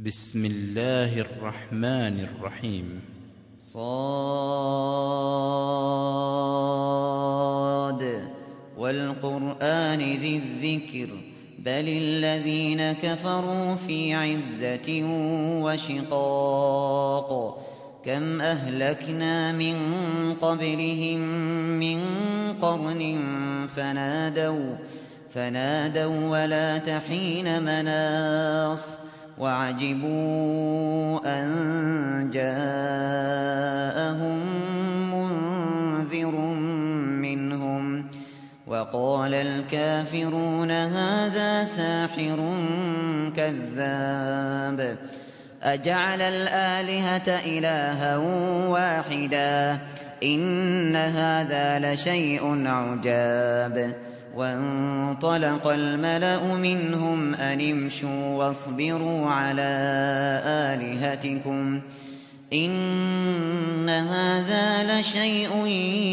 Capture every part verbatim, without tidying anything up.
بسم الله الرحمن الرحيم. صاد والقرآن ذي الذكر بل الذين كفروا في عزة وشقاق كم أهلكنا من قبلهم من قرن فنادوا فنادوا ولا تحين مناص وعجبوا أن جاءهم منذر منهم وقال الكافرون هذا ساحر كذاب أجعل الآلهة إلها واحدا إن هذا لشيء عجاب وانطلق الملأ منهم أن امشوا واصبروا على آلهتكم إن هذا لشيء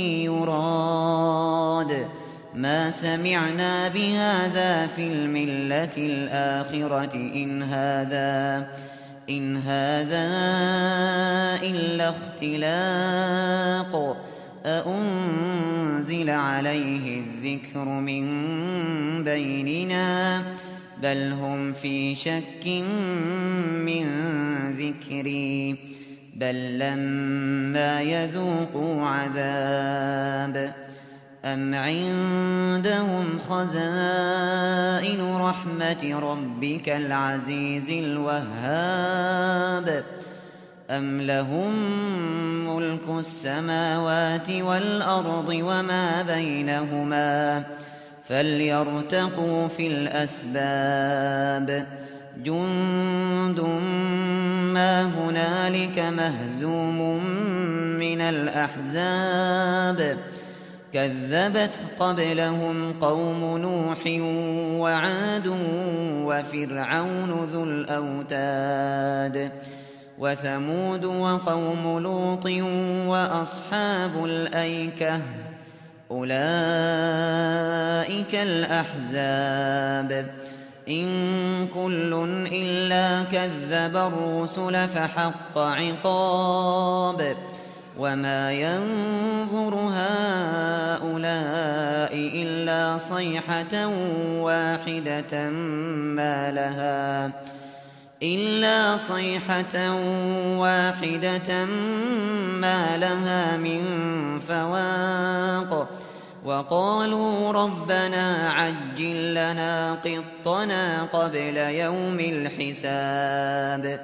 يراد ما سمعنا بهذا في الملة الآخرة إن هذا إن هذا إلا اختلاق أأنزل عليه الذكر من بيننا بل هم في شك من ذكري بل لما يذوقوا عذاب أم عندهم خزائن رحمة ربك العزيز الوهاب أم لهم ملك السماوات والأرض وما بينهما فليرتقوا في الأسباب جند ما هنالك مهزوم من الأحزاب كذبت قبلهم قوم نوح وعاد وفرعون ذو الأوتاد وثمود وقوم لوط وأصحاب الأيكة أولئك الأحزاب إن كل إلا كذب الرسل فحق عقاب وما ينظر هؤلاء إلا صيحة واحدة ما لها إلا صيحة واحدة ما لها من فواق وقالوا ربنا عجل لنا قطنا قبل يوم الحساب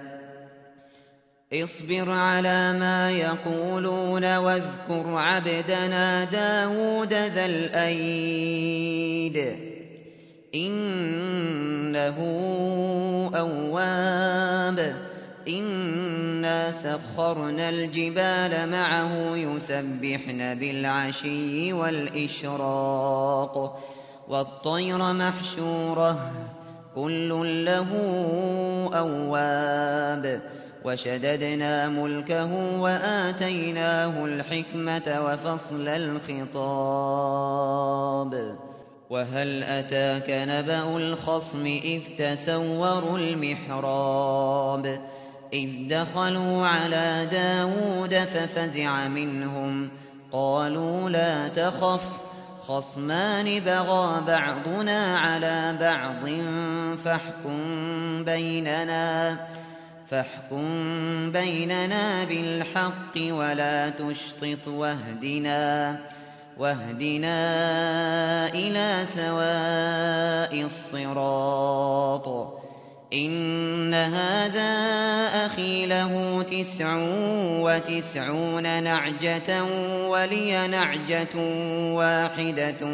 اصبر على ما يقولون واذكر عبدنا داود ذا الأيد إنه أواب إنا سخرنا الجبال معه يسبحن بالعشي والإشراق والطير محشورة كل له أواب وشددنا ملكه وآتيناه الحكمة وفصل الخطاب وهل أتاك نبأ الخصم إذ تسوروا المحراب إذ دخلوا على داود ففزع منهم قالوا لا تخف خصمان بغى بعضنا على بعض فاحكم بيننا فاحكم بيننا بالحق ولا تشطط واهدنا واهدنا إلى سواء الصراط إن هذا أخي له تسع وتسعون نعجة ولي نعجة واحدة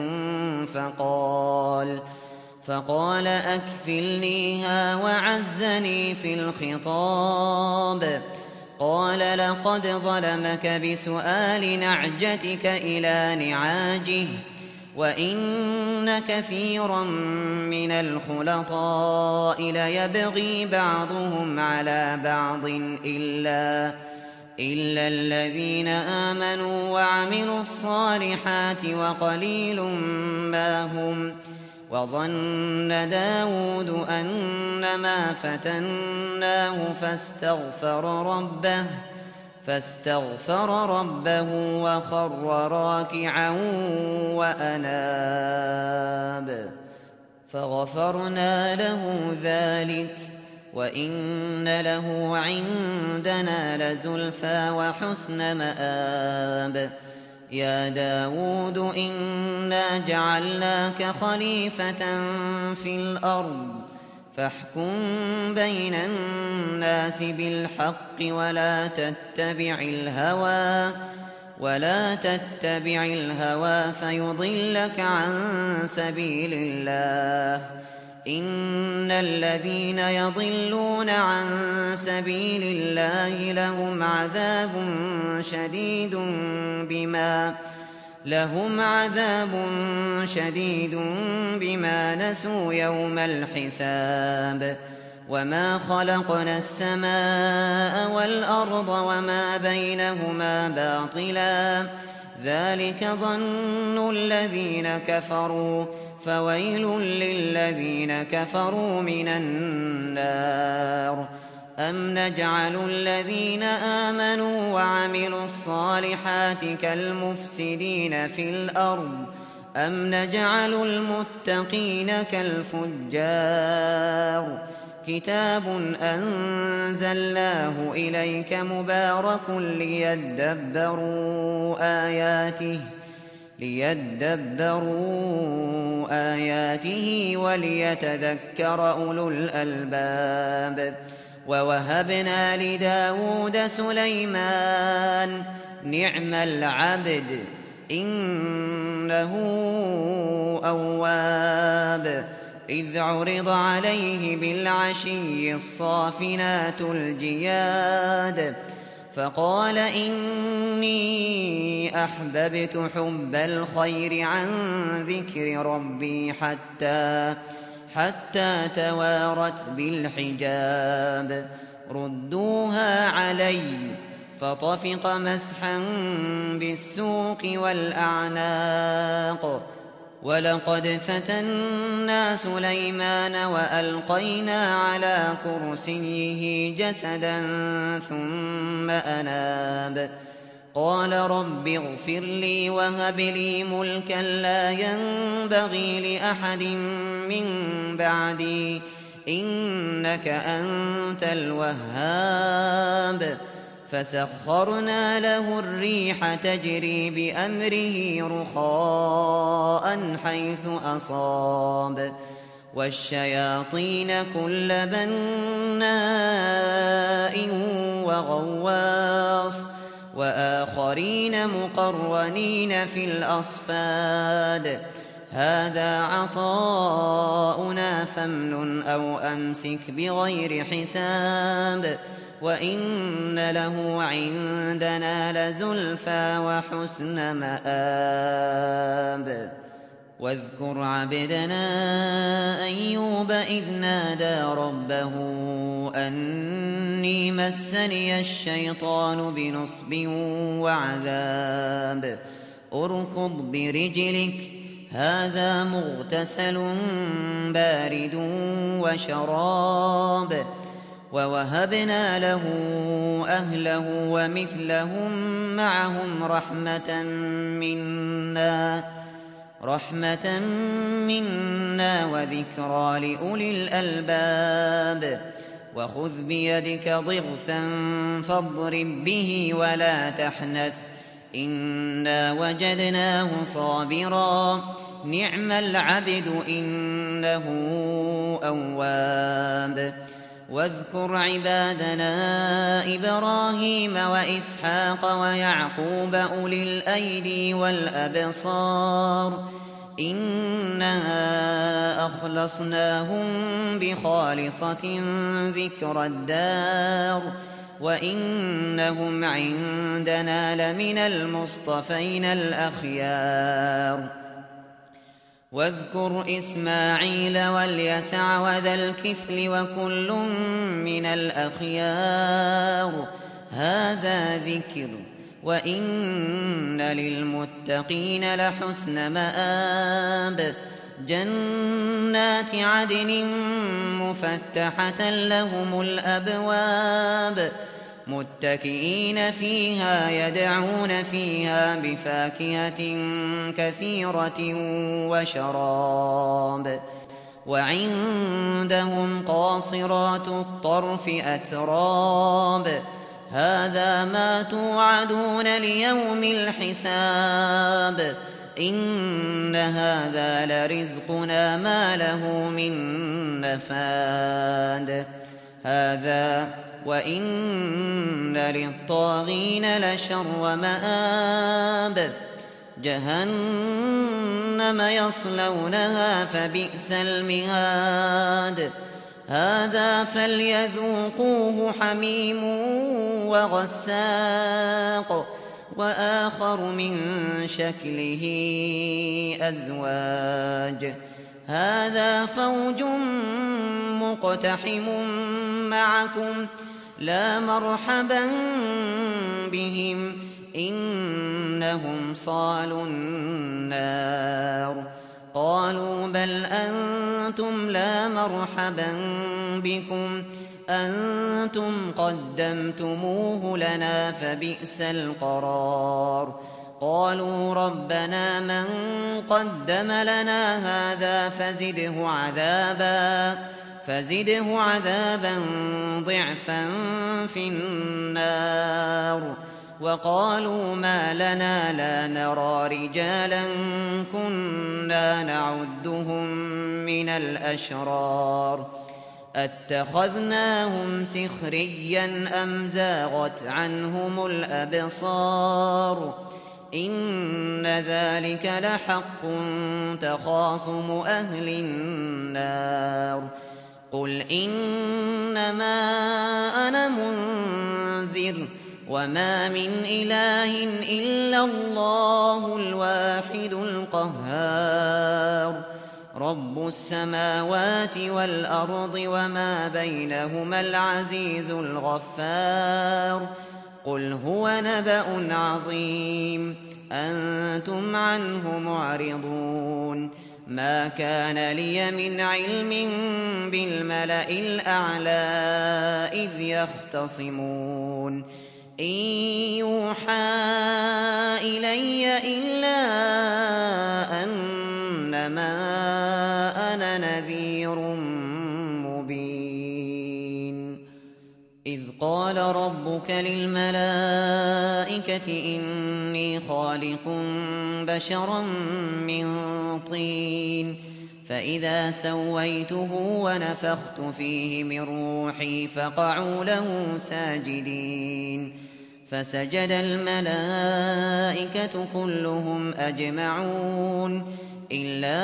فقال فقال أكفلنيها وعزني في الخطاب قال لقد ظلمك بسؤال نعجتك إلى نعاجه وإن كثيرا من الخلطاء ليبغي بعضهم على بعض إلا إلا الذين آمنوا وعملوا الصالحات وقليل ما هم وظن داود أنما فتناه فاستغفر ربه فاستغفر ربه وخر راكعا وأناب فغفرنا له ذلك وإن له عندنا لزلفى وحسن مآب يا داود إنا جعلناك خليفة في الأرض فاحكم بين الناس بالحق ولا تتبع الهوى ولا تتبع الهوى فيضلك عن سبيل الله إن الذين يضلون عن سبيل الله لهم عذاب شديد بما لهم عذاب شديد بما نسوا يوم الحساب وما خلقنا السماء والأرض وما بينهما باطلا ذلك ظن الذين كفروا فويل للذين كفروا من النار أم نجعل الذين آمنوا وعملوا الصالحات كالمفسدين في الأرض أم نجعل المتقين كالفجار كتاب أنزلناه إليك مبارك ليدبروا آياته ليدبروا آياته وليتذكر أولو الألباب ووهبنا لداود سليمان نعم العبد إنه أواب إذ عرض عليه بالعشي الصافنات الجياد فقال إني أحببت حب الخير عن ذكر ربي حتى حتى توارت بالحجاب ردوها علي فطفق مسحا بالسوق والأعناق ولقد فتنا سليمان وألقينا على كرسيه جسدا ثم أناب قال رب اغفر لي وهب لي ملكا لا ينبغي لأحد من بعدي إنك أنت الوهاب فسخرنا له الريح تجري بأمره رخاء حيث أصاب والشياطين كل بناء وغواص وآخرين مقرنين في الأصفاد هذا عطاؤنا فامنن أو أمسك بغير حساب وإن له عندنا لزلفى وحسن مآب واذكر عبدنا أيوب إذ نادى ربه أني مسني الشيطان بنصب وعذاب اركض برجلك هذا مغتسل بارد وشراب ووهبنا له أهله ومثلهم معهم رحمة منا رحمة منا وذكرى لأولي الألباب وخذ بيدك ضغثا فاضرب به ولا تحنث إنا وجدناه صابرا نعم العبد إنه أواب واذكر عبادنا إبراهيم وإسحاق ويعقوب أولي الأيدي والأبصار إنا أخلصناهم بخالصة ذكر الدار وإنهم عندنا لمن المصطفين الأخيار واذكر إسماعيل واليسع وذا الكفل وكل من الأخيار هذا ذكر وإن للمتقين لحسن مآب جنات عدن مفتحة لهم الأبواب متكئين فيها يدعون فيها بفاكهة كثيرة وشراب وعندهم قاصرات الطرف أتراب هذا ما توعدون ليوم الحساب إن هذا لرزقنا ما له من نفاد هذا وإن للطاغين لشر مآب جهنم يصلونها فبئس المهاد هذا فليذوقوه حميم وغساق وآخر من شكله أزواج هذا فوج مقتحم معكم لا مرحبا بهم إنهم صالوا النار قالوا بل أنتم لا مرحبا بكم أنتم قدمتموه لنا فبئس القرار قالوا ربنا من قدم لنا هذا فزده عذابا فزده عذابا ضعفا في النار وقالوا ما لنا لا نرى رجالا كنا نعدهم من الأشرار أتخذناهم سخريا أم زاغت عنهم الأبصار إن ذلك لحق تخاصم أهل النار قل إنما أنا منذر وما من إله إلا الله الواحد القهار رب السماوات والأرض وما بينهما العزيز الغفار قل هو نبأ عظيم أنتم عنه معرضون ما كان لي من علم بالملأ الأعلى إذ يختصمون إن يوحى إلي إلا أنما أنا نذير مبين إذ قال ربك للملائكة إني خالق بشرا من طين فإذا سويته ونفخت فيه من روحي فقعوا له ساجدين فسجد الملائكة كلهم أجمعون إلا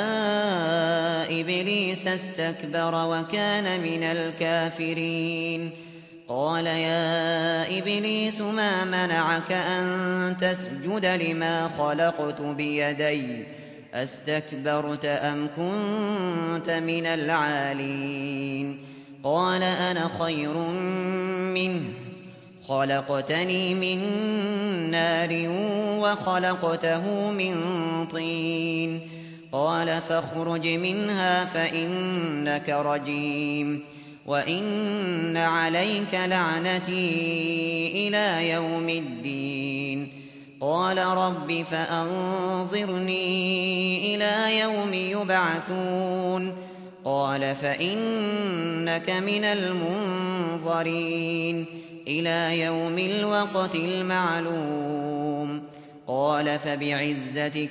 إبليس استكبر وكان من الكافرين قال يا إبليس ما منعك أن تسجد لما خلقت بيدي أستكبرت أم كنت من العالين قال أنا خير منه خلقتني من نار وخلقته من طين قال فاخرج منها فإنك رجيم وإن عليك لعنتي إلى يوم الدين قال رب فأنظرني إلى يوم يبعثون قال فإنك من المنظرين إلى يوم الوقت المعلوم قال فبعزتك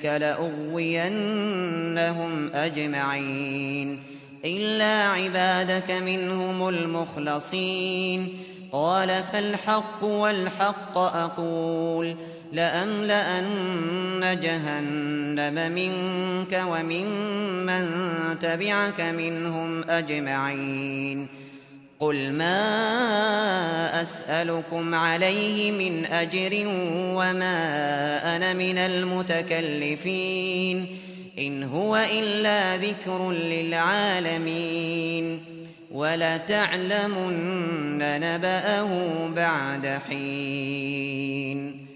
لأغوينهم أجمعين إلا عبادك منهم المخلصين قال فالحق والحق أقول لأملأن جهنم منك وممن تبعك منهم أجمعين قل ما أسألكم عليه من أجر وما أنا من المتكلفين إن هو إلا ذكر للعالمين ولتعلمن نبأه بعد حين